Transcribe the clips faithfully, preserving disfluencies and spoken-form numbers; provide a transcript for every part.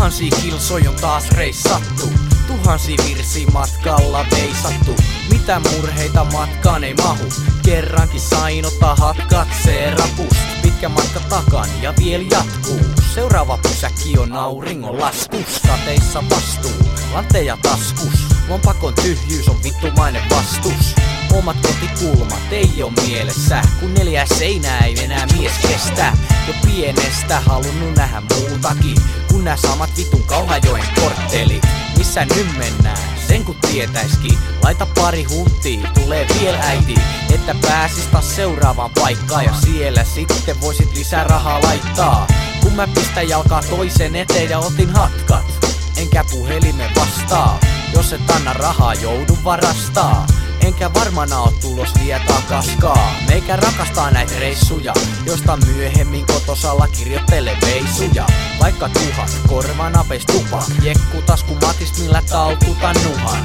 Tuhansia kilsoja on taas reissattu, tuhansia virsiä matkalla veisattu. Mitä murheita matkaan ei mahu, kerrankin sain ottaa hatkat serapust. Pitkä matka takan ja vielä jatkuu, seuraava pysäkki on auringon laskus. Sateissa vastuu, lanteja taskus, lompakon tyhjyys on vittumainen vastus. Omat kotikulmat ei oo mielessä, kun neljä seinää ei enää mies kestä. Jo pienestä halunnut nähdä muutakin, kun nää samat vitun Kauhajoen korttelit. Missä nyt mennään, sen kun tietäiskin. Laita pari hunttia, tulee vielä äiti, että pääsis taas seuraavaan paikkaan. Ja siellä sitten voisit lisää rahaa laittaa, kun mä pistän jalkaa toisen eteen ja otin hatkat. Enkä puhelimen vastaa, jos et anna rahaa joudun varastaa. Enkä varmana oo tulos vie takaskaa. Meikä rakastaa näitä reissuja, joista myöhemmin kotosalla kirjoittele veisuja. Vaikka tuhat korvanapeis tupak, jekku tasku matist millä taltutan nuhan.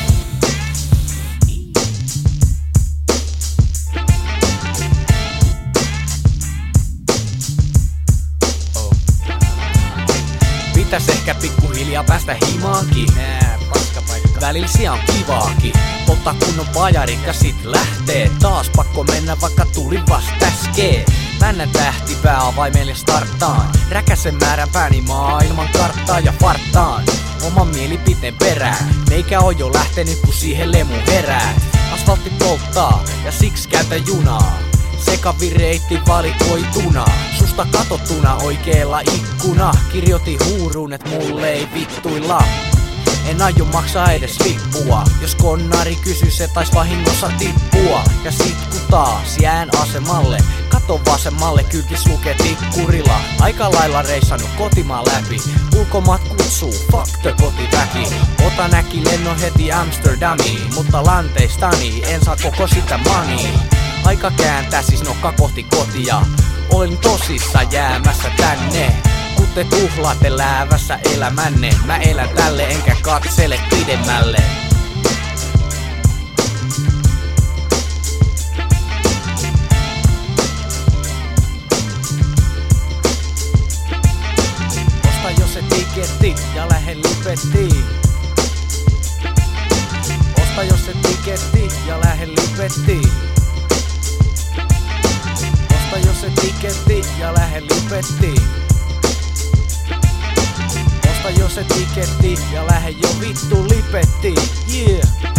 Oh. Pitäis ehkä pikkuhiljaa päästä himaankin. Nää paskapaikka. Välillä sijaan kivaakin. Otta kunnon pajarikka sit lähtee. Taas pakko mennä vaikka tuli vast äskee. Männän tähtipää avaimelle starttaan. Räkäsen määrän pääni maailman karttaa ja farttaan oman mielipiteen perään. Meikä oo jo lähtenyt kun siihen lemu herää. Asfaltti polttaa ja siksi käytä junaa. Sekavireitti valikoituna, susta katottuna oikeella ikkuna. Kirjoitin huuruun et mulle ei vittuilla. En aio maksaa edes lippua, jos konnari kysy se tais vahingossa tippua. Ja sit kun taas jään asemalle, kato vasemmalle kylkis lukee tikkurilla. Aika lailla reissannut kotimaan läpi, ulkomaat kutsuu, fuck the kotiväki. Otan äkki lennon heti Amsterdamiin, mutta lanteistani en saa koko sitä money. Aika kääntää siis nokka kohti kotia, olen tosissa jäämässä tänne. Kun te tuhlaatte läävässä elämänne, mä elän tälle enkä katsele pidemmälle. Osta jos se tiketti ja lähde lipettiin. Osta jos se tiketti ja lähde lipettiin. Osta jos se tiketti ja lähde lipettiin. Osta jos se tiketti ja lähde jo vittu lipettiin. Yeah.